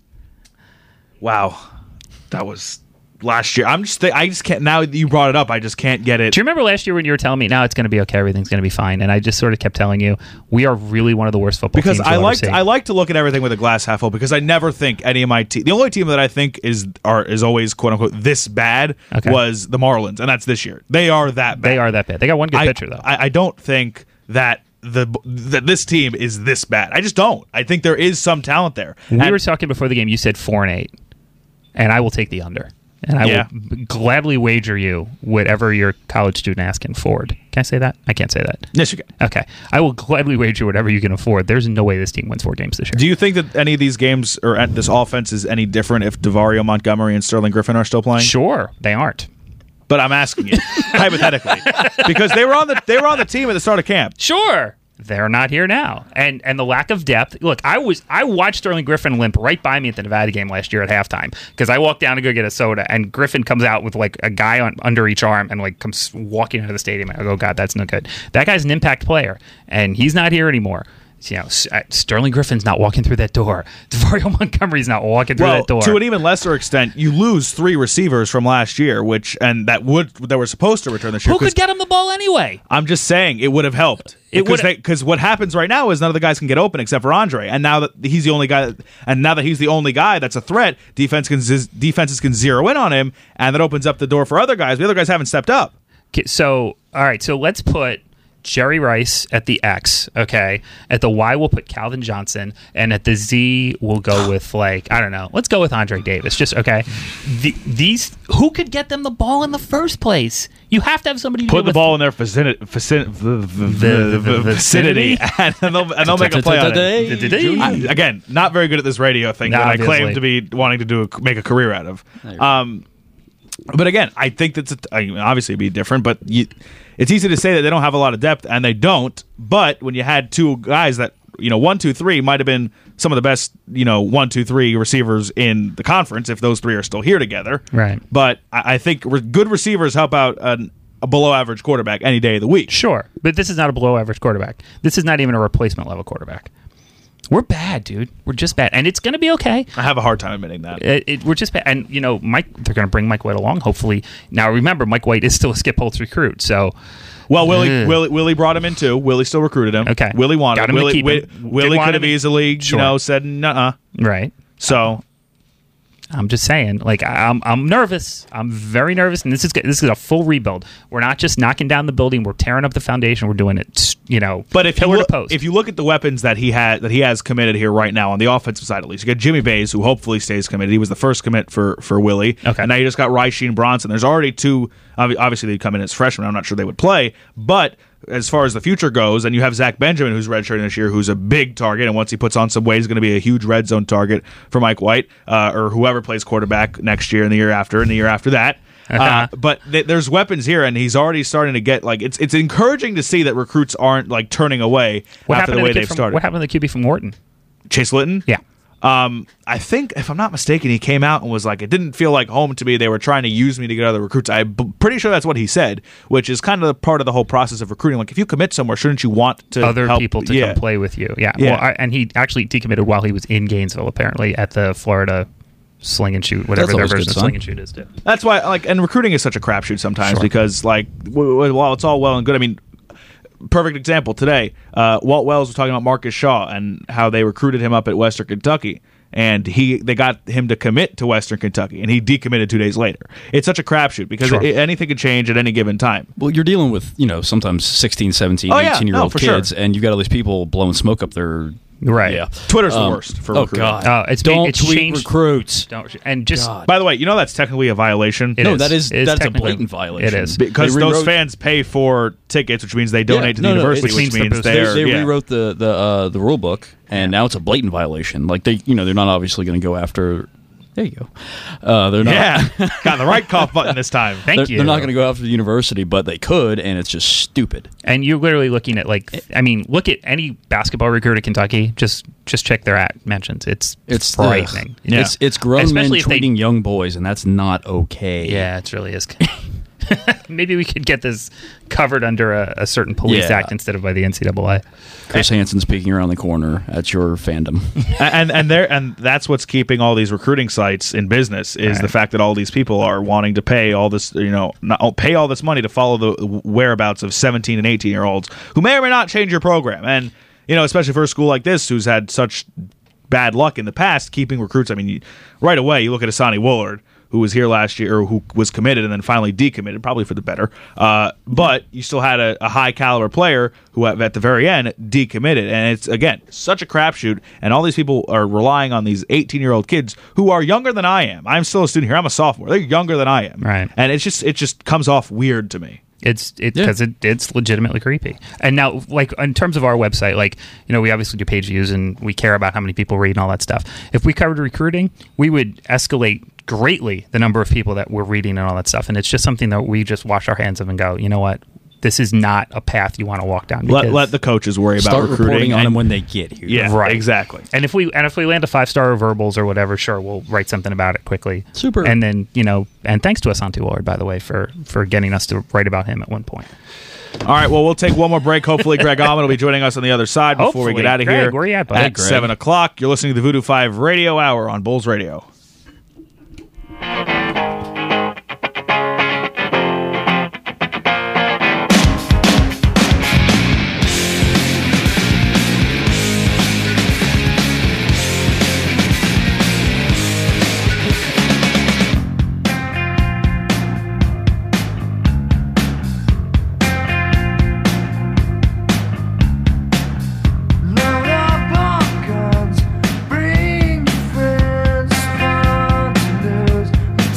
Wow, that was last year. I just can't. Now that you brought it up, I just can't get it. Do you remember last year when you were telling me, "No, it's going to be okay, everything's going to be fine," and I just sort of kept telling you, we are really one of the worst football teams. Because I like to look at everything with a glass half full, because I never think any of my the only team that I think is always quote unquote this bad was the Marlins, and that's this year. They are that bad. They are that bad. They got one good pitcher though. I don't think that that this team is this bad. I just don't. I think there is some talent there. We were talking before the game. You said 4-8, and I will take the under. And I will gladly wager you whatever your college student asks can afford. Can I say that? I can't say that. Yes, you can. Okay. I will gladly wager whatever you can afford. There's no way this team wins 4 games this year. Do you think that any of these games or this offense is any different if DeVario Montgomery and Sterling Griffin are still playing? Sure, they aren't. But I'm asking you hypothetically, because they were on the team at the start of camp. Sure. They're not here now, and the lack of depth. Look, I watched Sterling Griffin limp right by me at the Nevada game last year at halftime because I walked down to go get a soda, and Griffin comes out with like a guy under each arm and like comes walking out of the stadium. I go, God, that's no good. That guy's an impact player, and he's not here anymore. Sterling Griffin's not walking through that door. DeVario Montgomery's not walking through that door. To an even lesser extent, you lose 3 receivers from last year, that were supposed to return this year. Who could get him the ball anyway? I'm just saying it would have helped. Because what happens right now is none of the guys can get open except for Andre, and now that he's the only guy, that's a threat. Defenses can zero in on him, and that opens up the door for other guys. The other guys haven't stepped up. Okay, so all right, so let's put Jerry Rice at the X, okay? At the Y, we'll put Calvin Johnson, and at the Z, we'll go with, I don't know. Let's go with Andre Davis, just, okay? These, who could get them the ball in the first place? You have to have somebody to put the ball in their vicinity, and they'll make a play on it. Again, not very good at this radio thing that I claim to be wanting to make a career out of. But again, I think that's obviously it'd be different, but it's easy to say that they don't have a lot of depth, and they don't. But when you had 2 guys that 1, 2, 3 might have been some of the best 1, 2, 3 receivers in the conference if those 3 are still here together. Right. But I think good receivers help out a below average quarterback any day of the week. Sure, but this is not a below average quarterback. This is not even a replacement level quarterback. We're bad, dude. We're just bad, and it's going to be okay. I have a hard time admitting that. We're just bad, and Mike. They're going to bring Mike White along. Hopefully, now remember, Mike White is still a Skip Holtz recruit. So, Willie brought him in too. Willie still recruited him. Okay, Willie wanted him. Willie could have easily, sure. said, "Nuh-uh." Right. So I'm just saying, like, I'm nervous. I'm very nervous, and this is a full rebuild. We're not just knocking down the building. We're tearing up the foundation. We're doing it, But if pillar you to post. if you look at the weapons that he has committed here right now on the offensive side, at least you got Jimmy Bays, who hopefully stays committed. He was the first commit for Willie. Okay. And now you just got Raishin Bronson. There's already two. Obviously, they come in as freshmen. I'm not sure they would play, but as far as the future goes, and you have Zach Benjamin, who's redshirting this year, who's a big target, and once he puts on some weight, he's going to be a huge red zone target for Mike White or whoever plays quarterback next year and the year after and the year after that. But there's weapons here, and he's already starting to get it's encouraging to see that recruits aren't turning away after the way they've started. What happened to the QB from Wharton? Chase Litton? Yeah. I think, if I'm not mistaken, he came out and was like, it didn't feel like home to me. They were trying to use me to get other recruits. I'm pretty sure that's what he said, which is kind of part of the whole process of recruiting. Like, if you commit somewhere, shouldn't you want to other help people to come play with you? Yeah. Well, and he actually decommitted while he was in Gainesville, apparently, at the Florida Sling and Shoot, whatever their version of Sling and Shoot is. Too. That's why, and recruiting is such a crapshoot sometimes because, while it's all well and good, I mean, perfect example today, Walt Wells was talking about Marcus Shaw and how they recruited him up at Western Kentucky. And they got him to commit to Western Kentucky, and he decommitted 2 days later. It's such a crapshoot because anything can change at any given time. Well, you're dealing with, sometimes 16, 17, 18-year-old kids, and you got all these people blowing smoke up their... Right. Yeah. Twitter's the worst for recruiting. God. It's tweet changed. recruits. And just... God. By the way, that's technically a violation. That's a blatant violation. It is. Because those fans pay for tickets, which means they donate to the university, which means they rewrote the rule book, and now it's a blatant violation. Like, they're not obviously going to go after... There you go. They're not. Got the right cough button this time. Thank you. They're not going to go after the university, but they could, and it's just stupid. And you're literally looking at look at any basketball recruit at Kentucky. Just check their mentions. It's frightening. It's grown men tweeting young boys, and that's not okay. Yeah, it really is. Maybe we could get this covered under a certain police act instead of by the NCAA. Chris Hansen's peeking around the corner at your fandom, and that's what's keeping all these recruiting sites in business is the fact that all these people are wanting to pay all this, pay all this money to follow the whereabouts of 17 and 18-year-olds who may or may not change your program, and especially for a school like this who's had such bad luck in the past keeping recruits. I mean, right away you look at Asani Woolard, who was here last year, or who was committed and then finally decommitted, probably for the better. But you still had a high-caliber player who, at the very end, decommitted. And it's, again, such a crapshoot, and all these people are relying on these 18-year-old kids who are younger than I am. I'm still a student here. I'm a sophomore. They're younger than I am. Right. And it just comes off weird to me. It's because it's legitimately creepy. And now, in terms of our website, we obviously do page views and we care about how many people read and all that stuff. If we covered recruiting, we would escalate greatly the number of people that we're reading and all that stuff. And it's just something that we just wash our hands of and go, you know what? This is not a path you want to walk down. Let the coaches worry about recruiting. Start reporting on them when they get here. Yeah, right. Exactly. And if we land a 5-star verbals or whatever, sure, we'll write something about it quickly. Super. And then, and thanks to Asante Woolard, by the way, for getting us to write about him at one point. All right, well, we'll take one more break. Hopefully, Greg Allman will be joining us on the other side before we get out of here. Greg, where are you at, buddy? At 7 o'clock. You're listening to the Voodoo 5 Radio Hour on Bulls Radio. Load up on guns, bring your friends, spontaneous,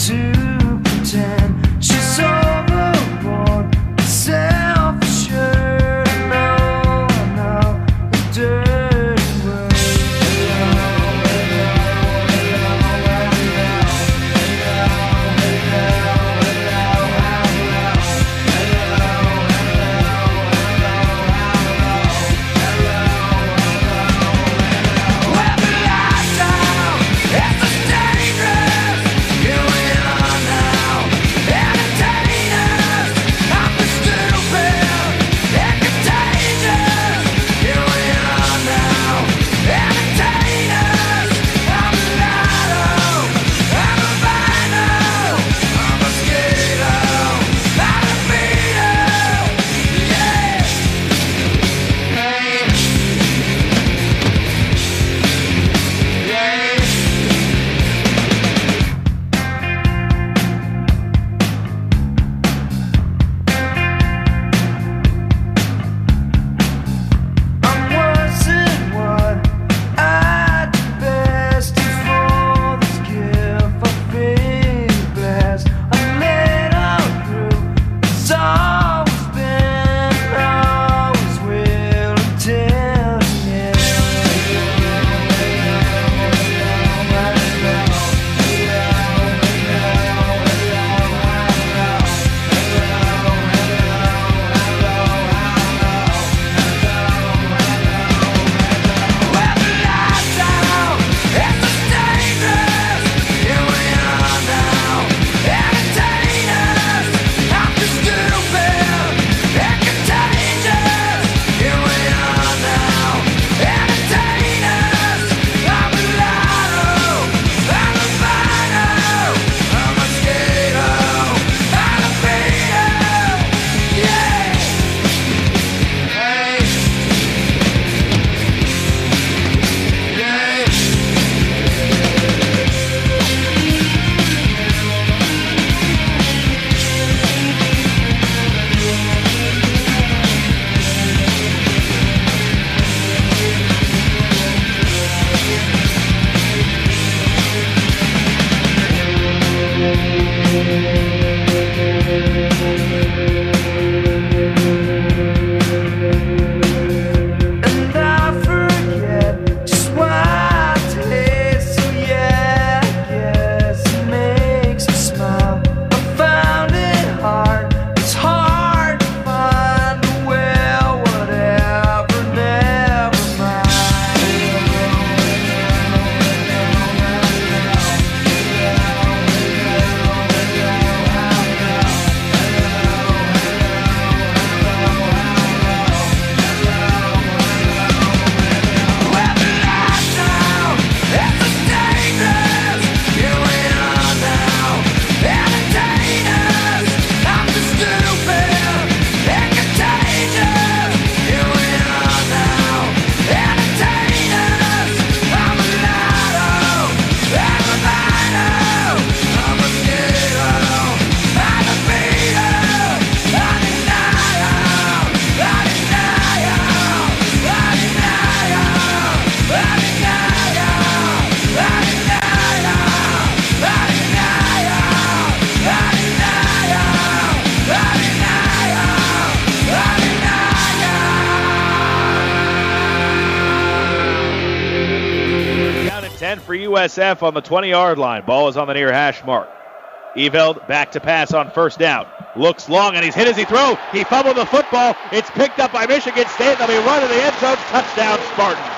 10 for USF on the 20-yard line. Ball is on the near hash mark. Eveld back to pass on first down. Looks long, and he's hit as he throws. He fumbled the football. It's picked up by Michigan State. They'll be running the end zone. Touchdown, Spartans.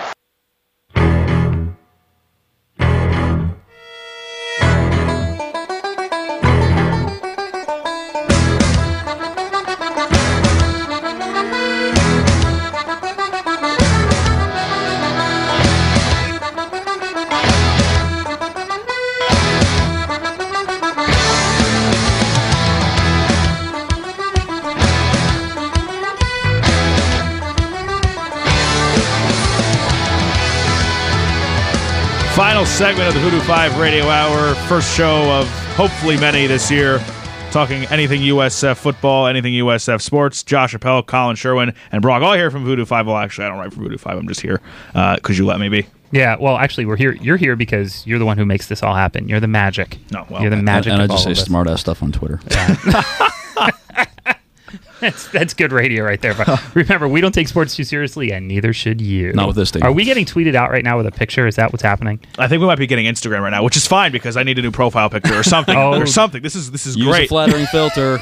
Final segment of the Hoodoo 5 Radio Hour. First show of hopefully many this year. Talking anything USF football, anything USF sports. Josh Appel, Colin Sherwin, and Brock all here from Voodoo 5. Well, actually, I don't write for Voodoo 5. I'm just here because you let me be. Yeah, well, actually, we're here. You're here because you're the one who makes this all happen. You're the magic. No, well, you're the magic. And I of just all say of smart ass stuff on Twitter. That's good radio right there. But remember, we don't take sports too seriously, and neither should you. Not with this thing. Are we getting tweeted out right now with a picture? Is that what's happening? I think we might be getting Instagram right now, which is fine because I need a new profile picture or something. Oh. Or something. This is Use great. a flattering filter.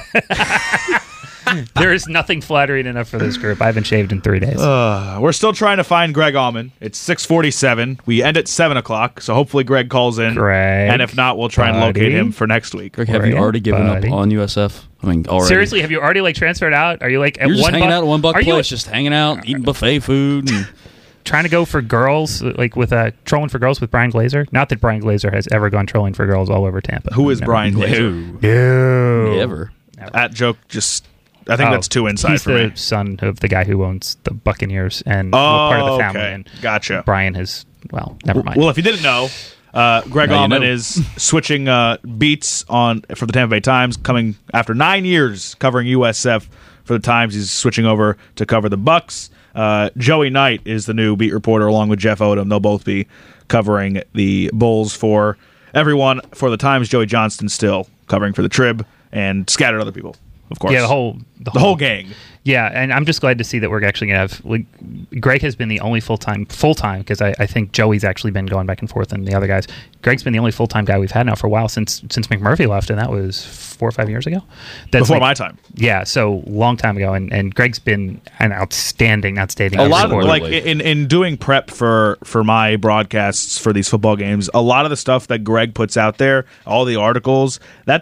There is nothing flattering enough for this group. I haven't shaved in 3 days. We're still trying to find Greg Allman. It's 6:47. We end at 7 o'clock, so hopefully Greg calls in. Greg, and if not, we'll try and locate him for next week. Greg, have you already given up on USF? I mean, already. Seriously, have you already transferred out? Are you at You're just $1? hanging out at $1 Are you place, just hanging out, eating buffet food. And trying to go for girls, with trolling for girls with Brian Glazer? Not that Brian Glazer has ever gone trolling for girls all over Tampa. Who is Brian Glazer? No. Never. That joke just... I think that's too inside he's for me. He's the son of the guy who owns the Buccaneers and part of the family. Okay. And Gotcha. Brian has, never mind. Well, if you didn't know, Greg Allman is switching beats for the Tampa Bay Times, coming after 9 years covering USF for the Times. He's switching over to cover the Bucks. Joey Knight is the new beat reporter along with Jeff Odom. They'll both be covering the Bulls for everyone. For the Times, Joey Johnston still covering for the Trib and scattered other people. Of course. Yeah, the whole gang. Yeah, and I'm just glad to see that we're actually going to have... Greg has been the only full-time, because I think Joey's actually been going back and forth and the other guys. Greg's been the only full-time guy we've had now for a while since McMurphy left, and that was 4 or 5 years ago. Before my time. Yeah, so long time ago, and Greg's been an outstanding, not stating... A lot of, in doing prep for my broadcasts for these football games, a lot of the stuff that Greg puts out there, all the articles,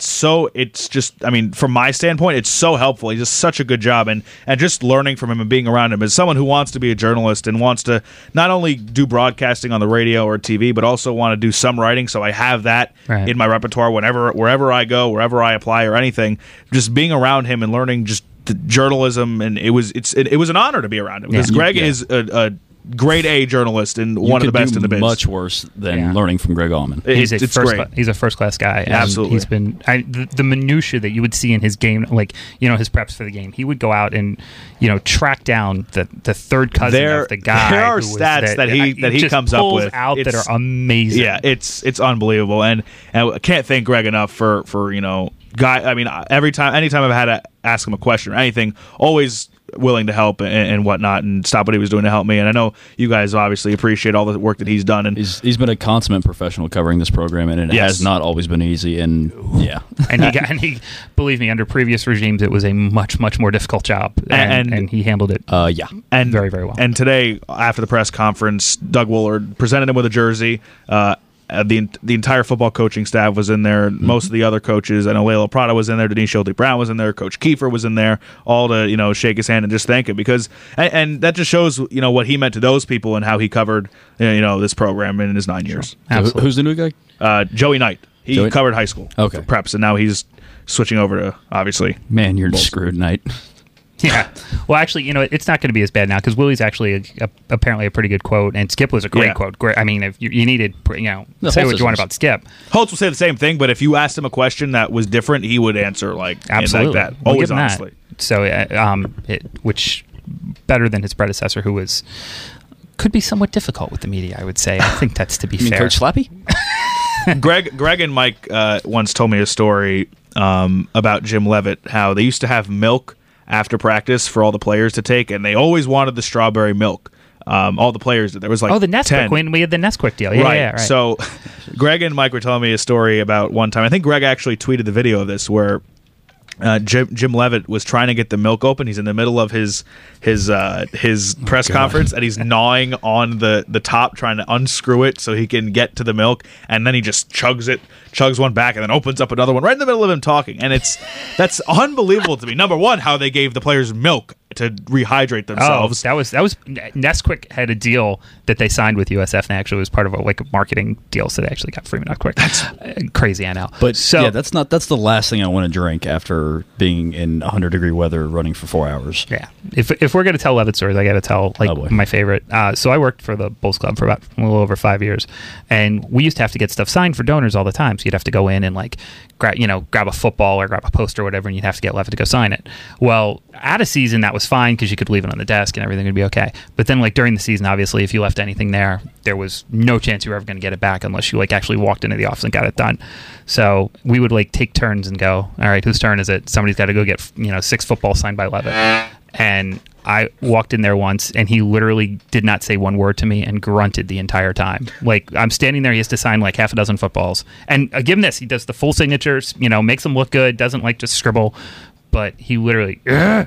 it's just, from my standpoint, it's so helpful. He does such a good job, and just learning from him and being around him as someone who wants to be a journalist and wants to not only do broadcasting on the radio or TV, but also want to do some writing. So I have that in my repertoire wherever I go, wherever I apply or anything. Just being around him and learning just the journalism, and it was an honor to be around him because Greg is a grade A journalist and one of the best in the biz. Much worse than learning from Greg Allman. He's a first class guy. And absolutely. He's been the minutia that you would see in his game, his preps for the game. He would go out and track down the third cousin of the guy. There are stats that he comes up with out that are amazing. Yeah, it's unbelievable, and I can't thank Greg enough for guy. Anytime I've had to ask him a question or anything, always willing to help and whatnot, and stop what he was doing to help me. And I know you guys obviously appreciate all the work that he's done. And he's been a consummate professional covering this program, and it has not always been easy. And and he believe me, under previous regimes, it was a much more difficult job, and he handled it. And very, very well. And today, after the press conference, Doug Woolard presented him with a jersey. The entire football coaching staff was in there. Most of the other coaches, I know Layla Prada was in there, Denise Schulte-Brown was in there, Coach Kiefer was in there, all to shake his hand and just thank him because and that just shows what he meant to those people and how he covered this program in his 9 years. So who's the new guy? Joey Knight. He covered high school for preps, and now he's switching over to obviously. Man, you're screwed, Knight. Yeah. Well, actually, it's not going to be as bad now because Willie's actually apparently a pretty good quote, and Skip was a great quote. Great. If you needed, say what you want about Skip. Holtz will say the same thing, but if you asked him a question that was different, he would answer absolutely like that. Always honestly. That. So, which better than his predecessor, who could be somewhat difficult with the media. I would say. I think that's to be fair. Coach Slappy. Greg and Mike once told me a story about Jim Levitt, how they used to have milk after practice for all the players to take, and they always wanted the strawberry milk. all the players. There was like the Nesquik 10. when we had the Nesquik deal. Yeah, right. yeah, right. So Greg and Mike were telling me a story about one time. I think Greg actually tweeted the video of this where Jim Levitt was trying to get the milk open. He's in the middle of his press conference, and he's gnawing on the top, trying to unscrew it so he can get to the milk, and then he just chugs one back, and then opens up another one right in the middle of him talking. And that's unbelievable to me. Number one, how they gave the players milk to rehydrate themselves. Oh, that was Nesquik had a deal that they signed with USF, and actually was part of a marketing deal, so they actually got free Nesquik. That's crazy, I know. But that's the last thing I want to drink after being in 100-degree weather running for 4 hours. Yeah, if we're gonna tell Levitt stories, I got to tell my favorite. So I worked for the Bulls Club for about a little over 5 years, and we used to have to get stuff signed for donors all the time. So you'd have to go in and grab a football or grab a poster or whatever, and you'd have to get Levitt to go sign it. Well, out of season that was fine because you could leave it on the desk and everything would be okay. But then during the season, obviously, if you left anything there was no chance you were ever going to get it back unless you actually walked into the office and got it done. So we would take turns and go, all right, whose turn is it? Somebody's got to go get 6 footballs signed by Levitt. And I walked in there once, and he literally did not say one word to me and grunted the entire time. I'm standing there, he has to sign half a dozen footballs. And give him this, he does the full signatures, makes them look good, doesn't just scribble. But he literally,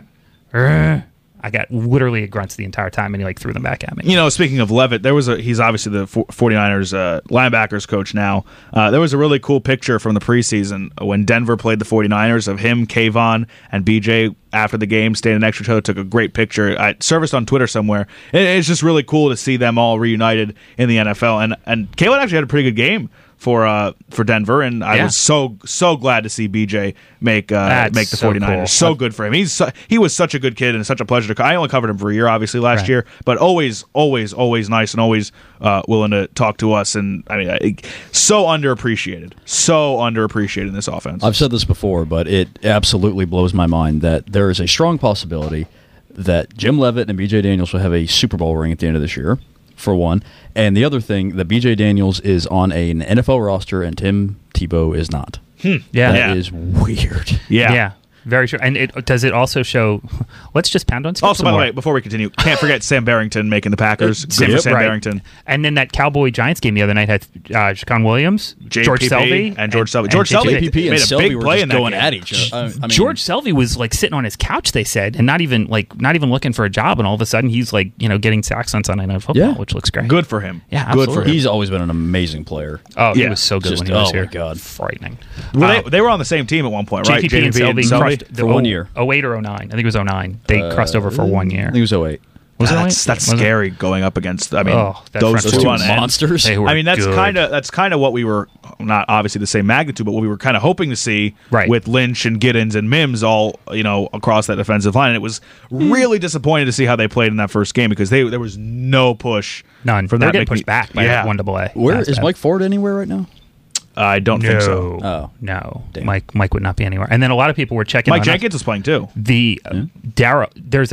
I got literally grunts the entire time, and he threw them back at me. Speaking of Levitt, he's obviously the 49ers linebackers coach now. There was a really cool picture from the preseason when Denver played the 49ers of him, Kayvon, and BJ after the game standing next to each other. Took a great picture. I surfaced on Twitter somewhere. It's just really cool to see them all reunited in the NFL. And Kayvon actually had a pretty good game for Denver, and I was so glad to see BJ make the 49ers. Cool. So good for him. He was such a good kid and such a pleasure to. I only covered him for a year, obviously last year, but always nice and always willing to talk to us. And so underappreciated in this offense. I've said this before, but it absolutely blows my mind that there is a strong possibility that Jim Levitt and BJ Daniels will have a Super Bowl ring at the end of this year, for one. And the other thing, that BJ Daniels is on an NFL roster and Tim Tebow is not. That is weird. Yeah. Very sure. And does it also show... Let's just pound on Skip Also, by the way, before we continue, can't forget Sam Barrington making the Packers. Good for Sam Barrington. And then that Cowboy-Giants game the other night had Shaquan Williams, George Selvey. And George Selvey. George Selvey made a big play in that going game. at each other. George Selvey was sitting on his couch, they said, and not even looking for a job, and all of a sudden he's getting sacks on Sunday Night Football, which looks great. Good for him. Yeah, absolutely. Good for him. He's always been an amazing player. Oh, he was so good when he was here. Oh, my God. Frightening. Well, they were on the same team at one point, right? JPP and Selvey crushed for 1 year. 08 or 09. I think it was 09. They crossed over for 1 year. I think it was 08. Was that's scary going up against. Those two monsters. That's kind of what we were, not obviously the same magnitude, but what we were kind of hoping to see with Lynch and Giddens and Mims all across that defensive line. And it was really disappointing to see how they played in that first game because there was no push. None. From They're that getting pushed back by 1AA. Where is Mike Ford anywhere right now? I don't think so. Oh no, Mike would not be anywhere. And then a lot of people were checking. Mike Jenkins was playing too. There's a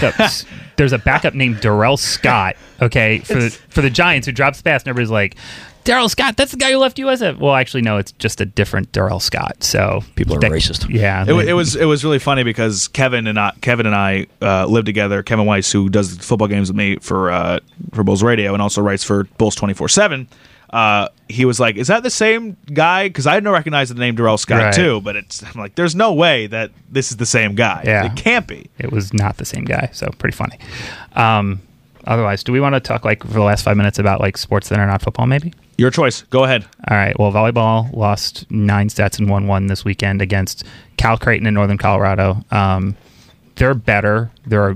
backup named Darrell Scott. Okay, for the Giants who drops pass, and everybody's like, Darrell Scott, that's the guy who left USF. Well, actually, no, it's just a different Darrell Scott. So people are racist. Yeah, it was really funny because Kevin and I live together. Kevin Weiss, who does football games with me for Bulls Radio and also writes for Bulls 24/7. He was like, "Is that the same guy?" Because I had no recognized the name Darrell Scott too, but I'm like, "There's no way that this is the same guy. Yeah. It can't be." It was not the same guy, so pretty funny. Otherwise, do we want to talk for the last 5 minutes about sports that are not football? Maybe your choice. Go ahead. All right. Well, volleyball lost 9 sets and 1-1 this weekend against Cal Creighton in Northern Colorado. They're better. They're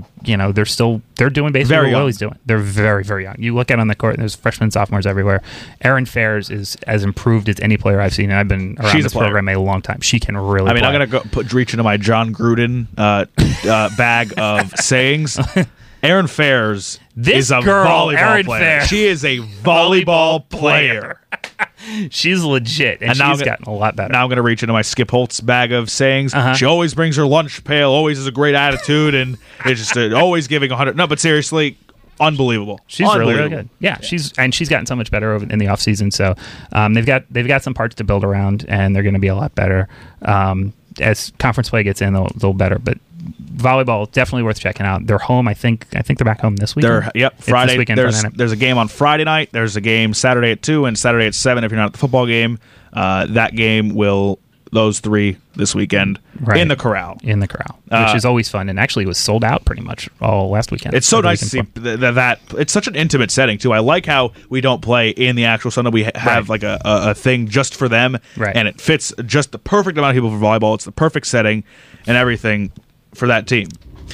doing basically what Willie's doing. They're very, very young. You look out on the court, and there's freshmen, sophomores everywhere. Erin Fairs is as improved as any player I've seen, and I've been around this program a long time. She can really play. I'm going to reach into my John Gruden bag of sayings. Erin Fairs is a volleyball player. Fair. She is a volleyball player. She's legit, and she's gotten a lot better. Now I'm going to reach into my Skip Holtz bag of sayings. She always brings her lunch pail, always has a great attitude, and it's just always giving 100. No, but seriously, unbelievable. She's really, really good. Yeah, she's gotten so much better in the offseason. So they've got some parts to build around, and they're going to be a lot better. as conference play gets in, they'll better. But volleyball definitely worth checking out. They're home. I think they're back home this weekend. Friday. This weekend, there's a game on Friday night. There's a game Saturday at 2 and Saturday at 7 if you're not at the football game. That game those three this weekend in the Corral. In the Corral, which is always fun, and actually was sold out pretty much all last weekend. It's so nice to see that it's such an intimate setting too. I like how we don't play in the actual Sunday. We have like a thing just for them, and it fits just the perfect amount of people for volleyball. It's the perfect setting and everything for that team.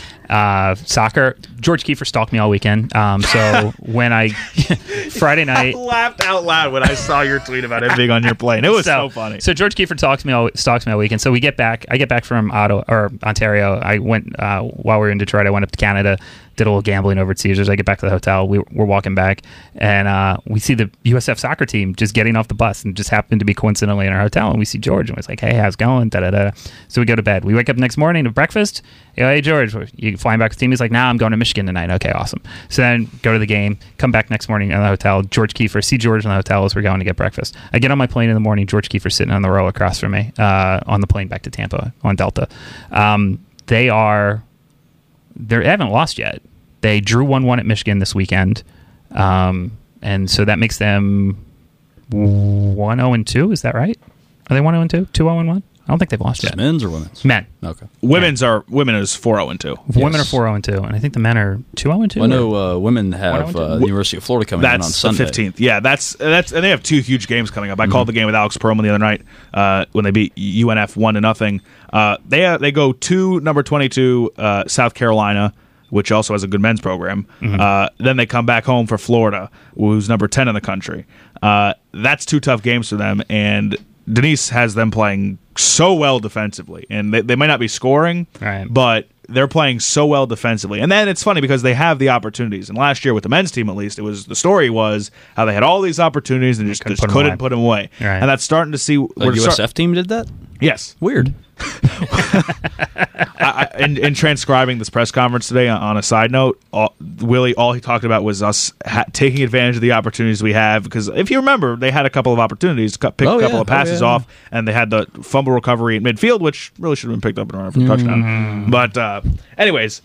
Soccer, George Kiefer stalked me all weekend. So when Friday night, I laughed out loud when I saw your tweet about him being on your plane. It was so funny. So George Kiefer stalks me all weekend. So I get back from Ontario. I went while we were in Detroit. I went up to Canada, did a little gambling over at Caesars. I get back to the hotel. We're walking back, and we see the USF soccer team just getting off the bus, and just happened to be coincidentally in our hotel. And we see George, and we're like, "Hey, how's it going?" Da da da. So we go to bed. We wake up next morning to breakfast. Hey, George, you flying back with the team? He's like, "Nah, I'm going to Michigan tonight." Okay, awesome. So then go to the game, come back next morning in the hotel. George Kiefer, see George in the hotel as we're going to get breakfast. I get on my plane in the morning. George Kiefer sitting on the row across from me on the plane back to Tampa on Delta. They haven't lost yet. They drew 1-1 at Michigan this weekend, and so that makes them 1-0-2. Is that right? Are they 1-0-2? 2-0-1? I don't think they've lost yet. Men's or women's? Men. Okay. Women is 4-0-2. Women are 4-0-2, and I think the men are 2-0-2. I know women have the University of Florida coming in on Sunday. That's the 15th. Yeah, that's and they have two huge games coming up. I called the game with Alex Perlman the other night when they beat UNF 1-0. They go to number 22 South Carolina, which also has a good men's program. Then they come back home for Florida, who's number 10 in the country. That's two tough games for them, and Denise has them playing so well defensively. And they might not be scoring, but they're playing so well defensively. And then it's funny because they have the opportunities. And last year with the men's team, at least, the story was how they had all these opportunities and just couldn't put them away. Right. And that's starting to see... The USF team did that? Yes. Weird. In transcribing this press conference today, on a side note, Willie, all he talked about was us taking advantage of the opportunities we have. Because if you remember, they had a couple of opportunities, picked a couple of passes off, and they had the fumble recovery in midfield, which really should have been picked up and run for a touchdown. But anyways,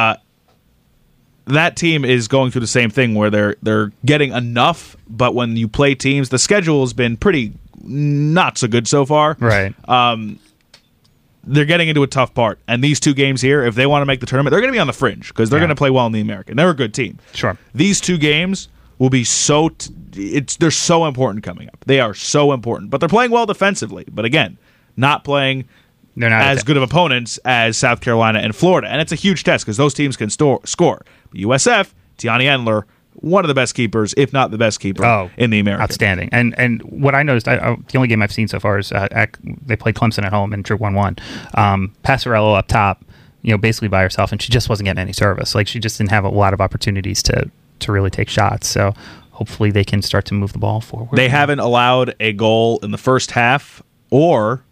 that team is going through the same thing where they're getting enough, but when you play teams, the schedule has been pretty not so good so far. Right. They're getting into a tough part. And these two games here, if they want to make the tournament, they're going to be on the fringe because they're going to play well in the American. They're a good team. Sure. These two games will be they're so important coming up. They are so important. But they're playing well defensively. But again, not playing as good of opponents as South Carolina and Florida. And it's a huge test because those teams can score. USF, Tiani Endler, one of the best keepers, if not the best keeper in the American. Outstanding. And what I noticed, the only game I've seen so far is they played Clemson at home and drew 1-1. Passarello up top, basically by herself, and she just wasn't getting any service. Like, she just didn't have a lot of opportunities to really take shots. So hopefully they can start to move the ball forward. They haven't allowed a goal in the first half or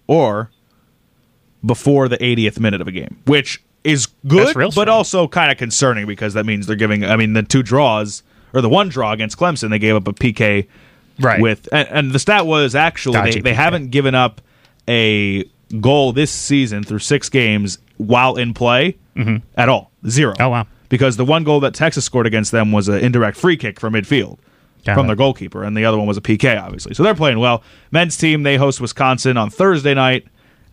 before the 80th minute of a game, which is good, but also kind of concerning because that means they're giving. I mean, the two draws or the one draw against Clemson, they gave up a PK. Right. And the stat was actually they haven't given up a goal this season through 6 games while in play at all. 0. Oh wow! Because the one goal that Texas scored against them was an indirect free kick from midfield from their goalkeeper, and the other one was a PK, obviously. So they're playing well. Men's team, they host Wisconsin on Thursday night.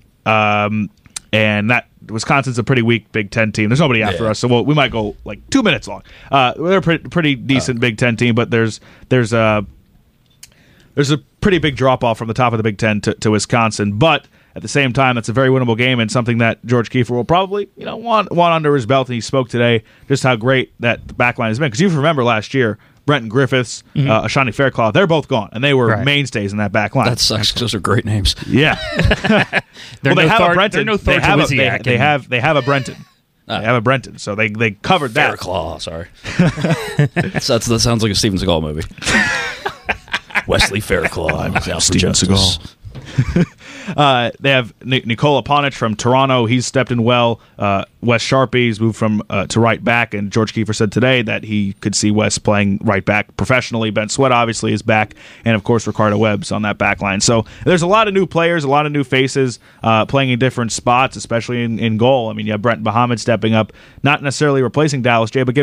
And that Wisconsin's a pretty weak Big Ten team. There's nobody after us, so we might go like 2 minutes long. They're a pretty decent Big Ten team, but there's a pretty big drop off from the top of the Big Ten to Wisconsin. But at the same time, that's a very winnable game and something that George Kiefer will probably want under his belt. And he spoke today just how great that the back line has been. Because you remember last year, Brenton Griffiths, Ashani Faircloth, they're both gone, and they were mainstays in that back line. That sucks because those are great names. Yeah. They have a Brenton. They have a Brenton. They have a Brenton, so they covered that. Fairclaw, sorry. That sounds like a Steven Seagal movie. Wesley Fairclaw. Steven Seagal. They have Nikola Ponic from Toronto. He's stepped in well. Wes Sharpie's moved from to right back, and George Kiefer said today that he could see Wes playing right back professionally. Ben Sweat obviously is back, and of course Ricardo Webb's on that back line. So there's a lot of new players, a lot of new faces playing in different spots, especially in goal. I mean, you have Brent Muhammad stepping up, not necessarily replacing Dallas J, but